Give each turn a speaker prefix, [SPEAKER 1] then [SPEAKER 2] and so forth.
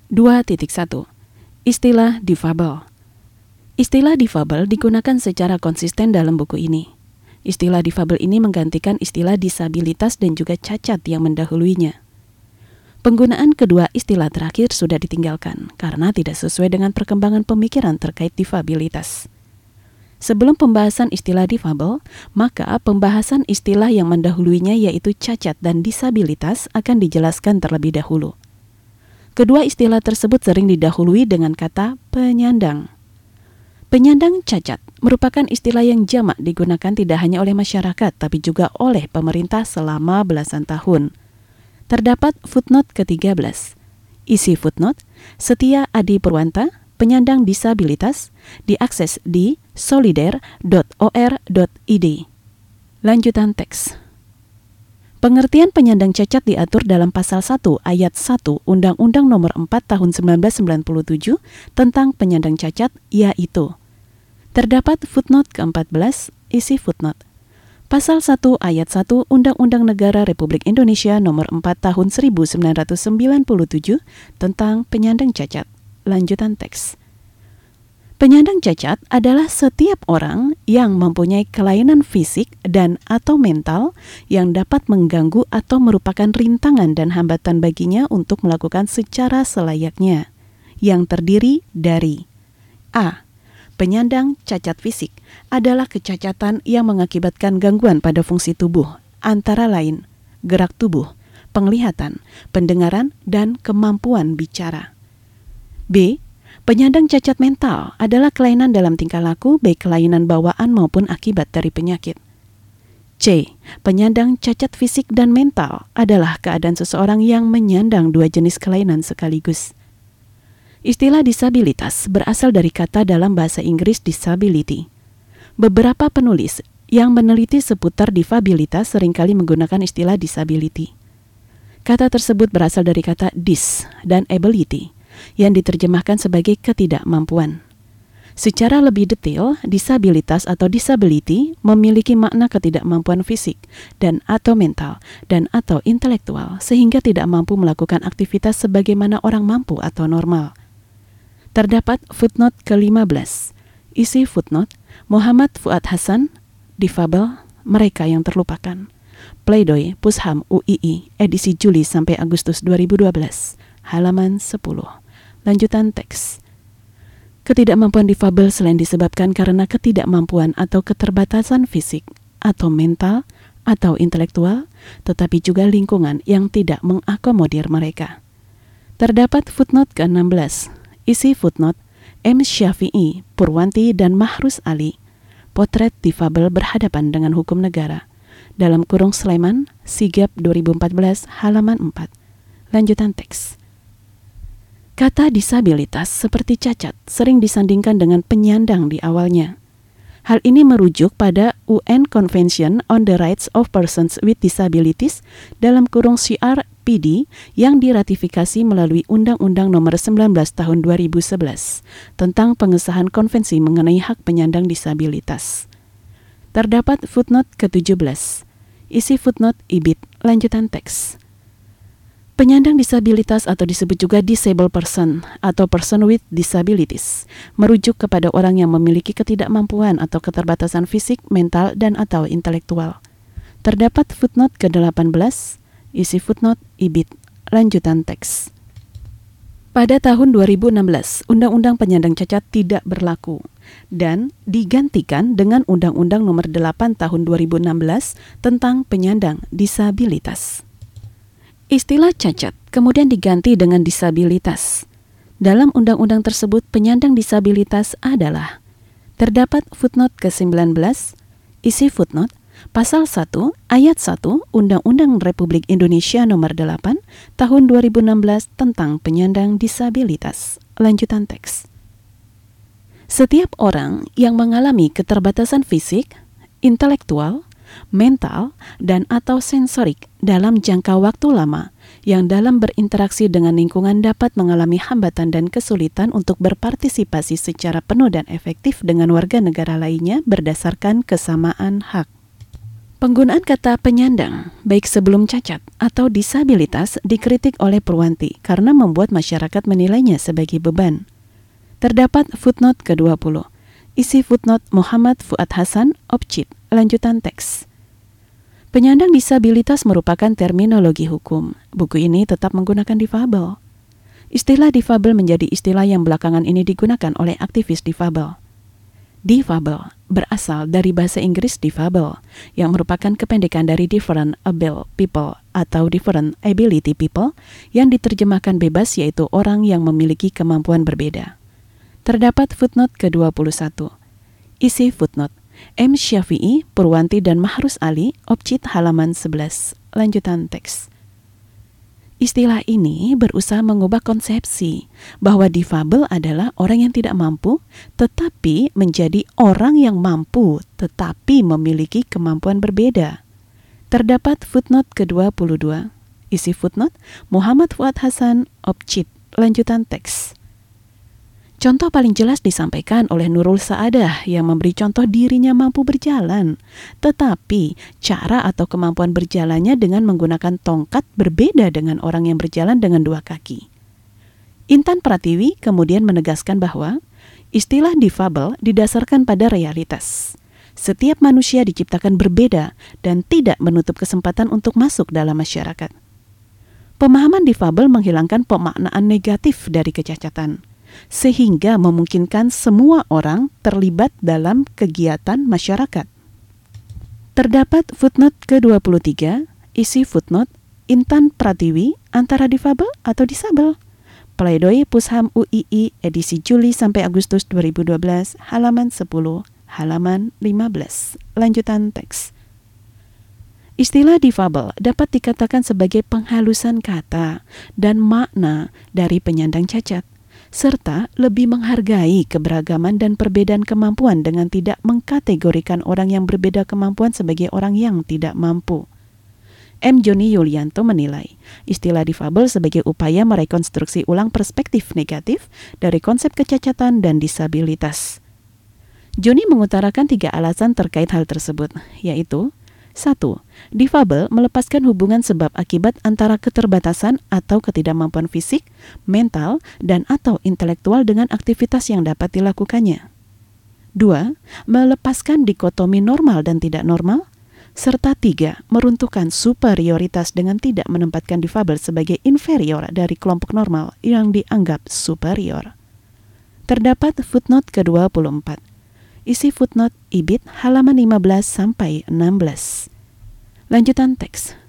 [SPEAKER 1] 2.1. Istilah difabel. Istilah difabel digunakan secara konsisten dalam buku ini. Istilah difabel ini menggantikan istilah disabilitas dan juga cacat yang mendahuluinya. Penggunaan kedua istilah terakhir sudah ditinggalkan karena tidak sesuai dengan perkembangan pemikiran terkait difabilitas. Sebelum pembahasan istilah difabel, maka pembahasan istilah yang mendahuluinya yaitu cacat dan disabilitas akan dijelaskan terlebih dahulu. Kedua istilah tersebut sering didahului dengan kata penyandang. Penyandang cacat merupakan istilah yang jamak digunakan tidak hanya oleh masyarakat tapi juga oleh pemerintah selama belasan tahun. Terdapat footnote ke-13. Isi footnote, Setia Adi Purwanta, penyandang disabilitas, diakses di solider.or.id. Lanjutan teks. Pengertian penyandang cacat diatur dalam Pasal 1 Ayat 1 Undang-Undang Nomor 4 Tahun 1997 tentang penyandang cacat, yaitu terdapat footnote ke-14, isi footnote. Pasal 1 Ayat 1 Undang-Undang Negara Republik Indonesia Nomor 4 Tahun 1997 tentang penyandang cacat. Lanjutan teks. Penyandang cacat adalah setiap orang yang mempunyai kelainan fisik dan atau mental yang dapat mengganggu atau merupakan rintangan dan hambatan baginya untuk melakukan secara selayaknya, yang terdiri dari A. Penyandang cacat fisik adalah kecacatan yang mengakibatkan gangguan pada fungsi tubuh, antara lain gerak tubuh, penglihatan, pendengaran, dan kemampuan bicara. B. Penyandang cacat mental adalah kelainan dalam tingkah laku, baik kelainan bawaan maupun akibat dari penyakit. C. Penyandang cacat fisik dan mental adalah keadaan seseorang yang menyandang dua jenis kelainan sekaligus. Istilah disabilitas berasal dari kata dalam bahasa Inggris disability. Beberapa penulis yang meneliti seputar difabilitas seringkali menggunakan istilah disability. Kata tersebut berasal dari kata dis dan ability, yang diterjemahkan sebagai ketidakmampuan. Secara lebih detail, disabilitas atau disability memiliki makna ketidakmampuan fisik dan atau mental dan atau intelektual sehingga tidak mampu melakukan aktivitas sebagaimana orang mampu atau normal. Terdapat footnote ke-15. Isi footnote, Muhammad Fuad Hasan, difabel, mereka yang terlupakan. Pleidoy Pusham UII, edisi Juli sampai Agustus 2012, halaman 10. Lanjutan teks. Ketidakmampuan difabel selain disebabkan karena ketidakmampuan atau keterbatasan fisik, atau mental, atau intelektual, tetapi juga lingkungan yang tidak mengakomodir mereka. Terdapat footnote ke-16. Isi footnote, M. Syafi'i, Purwanti, dan Mahrus Ali, potret difabel berhadapan dengan hukum negara. Dalam kurung Sleman, Sigap 2014, halaman 4. Lanjutan teks. Kata disabilitas seperti cacat sering disandingkan dengan penyandang di awalnya. Hal ini merujuk pada UN Convention on the Rights of Persons with Disabilities dalam kurung CRPD yang diratifikasi melalui Undang-Undang Nomor 19 Tahun 2011 tentang pengesahan konvensi mengenai hak penyandang disabilitas. Terdapat footnote ke-17. Isi footnote ibid, lanjutan teks. Penyandang disabilitas atau disebut juga disabled person atau person with disabilities merujuk kepada orang yang memiliki ketidakmampuan atau keterbatasan fisik, mental, dan atau intelektual. Terdapat footnote ke-18, isi footnote ibid, lanjutan teks. Pada tahun 2016, Undang-Undang Penyandang Cacat tidak berlaku dan digantikan dengan Undang-Undang Nomor 8 Tahun 2016 tentang penyandang disabilitas. Istilah cacat kemudian diganti dengan disabilitas. Dalam undang-undang tersebut, penyandang disabilitas adalah terdapat footnote ke-19, isi footnote, Pasal 1 Ayat 1 Undang-Undang Republik Indonesia Nomor 8 Tahun 2016 tentang penyandang disabilitas. Lanjutan teks. Setiap orang yang mengalami keterbatasan fisik, intelektual, mental, dan atau sensorik dalam jangka waktu lama yang dalam berinteraksi dengan lingkungan dapat mengalami hambatan dan kesulitan untuk berpartisipasi secara penuh dan efektif dengan warga negara lainnya berdasarkan kesamaan hak. Penggunaan kata penyandang, baik sebelum cacat atau disabilitas, dikritik oleh Purwanti karena membuat masyarakat menilainya sebagai beban. Terdapat footnote ke-20. Isi footnote Muhammad Fuad Hasan, Opcit, lanjutan teks. Penyandang disabilitas merupakan terminologi hukum. Buku ini tetap menggunakan difabel. Istilah difabel menjadi istilah yang belakangan ini digunakan oleh aktivis difabel. Difabel berasal dari bahasa Inggris difabel, yang merupakan kependekan dari different able people atau different ability people, yang diterjemahkan bebas yaitu orang yang memiliki kemampuan berbeda. Terdapat footnote ke-21. Isi footnote M. Syafi'i, Purwanti dan Mahrus Ali, Opcit halaman 11. Lanjutan teks. Istilah ini berusaha mengubah konsepsi bahwa difabel adalah orang yang tidak mampu, tetapi menjadi orang yang mampu, tetapi memiliki kemampuan berbeda. Terdapat footnote ke-22. Isi footnote Muhammad Fuad Hasan, Opcit, lanjutan teks. Contoh paling jelas disampaikan oleh Nurul Saadah yang memberi contoh dirinya mampu berjalan, tetapi cara atau kemampuan berjalannya dengan menggunakan tongkat berbeda dengan orang yang berjalan dengan dua kaki. Intan Pratiwi kemudian menegaskan bahwa istilah difabel didasarkan pada realitas. Setiap manusia diciptakan berbeda dan tidak menutup kesempatan untuk masuk dalam masyarakat. Pemahaman difabel menghilangkan pemaknaan negatif dari kecacatan, sehingga memungkinkan semua orang terlibat dalam kegiatan masyarakat. Terdapat footnote ke-23, isi footnote Intan Pratiwi, antara difabel atau disabel. Pledoi Pusham UII edisi Juli sampai Agustus 2012, halaman 10, halaman 15. Lanjutan teks. Istilah difabel dapat dikatakan sebagai penghalusan kata dan makna dari penyandang cacat, serta lebih menghargai keberagaman dan perbedaan kemampuan dengan tidak mengkategorikan orang yang berbeda kemampuan sebagai orang yang tidak mampu. M. Joni Yulianto menilai istilah difabel sebagai upaya merekonstruksi ulang perspektif negatif dari konsep kecacatan dan disabilitas. Joni mengutarakan 3 alasan terkait hal tersebut, yaitu 1. Difabel melepaskan hubungan sebab akibat antara keterbatasan atau ketidakmampuan fisik, mental, dan atau intelektual dengan aktivitas yang dapat dilakukannya. 2. Melepaskan dikotomi normal dan tidak normal. Serta 3. Meruntuhkan superioritas dengan tidak menempatkan difabel sebagai inferior dari kelompok normal yang dianggap superior. Terdapat footnote ke-24. Isi footnote Ibid halaman 15 sampai 16. Lanjutan teks.